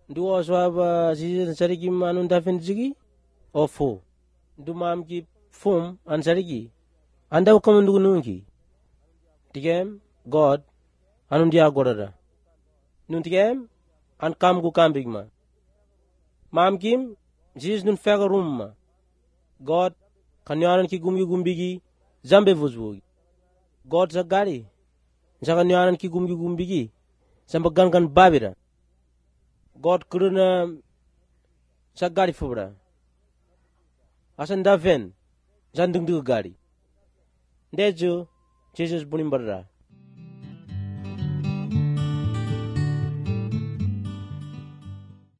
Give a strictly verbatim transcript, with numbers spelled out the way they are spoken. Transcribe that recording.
ndu oswaba Jesus sariki manun dafen jigi ofo ndu mam ki fum an sariki anda ko ndu nunki tigem God anun dia gorada nun tigem an kam gu kam bigma mam kim Jesus nun fega rumma God kanyaran ki gumgi gumbigi zambe vuzbugi God sagari saka nyaran ki gumgi gumbigi samba gangan babira God kuruna sagari fubra asan daven zandung du gari ndeju Jesus bunim barra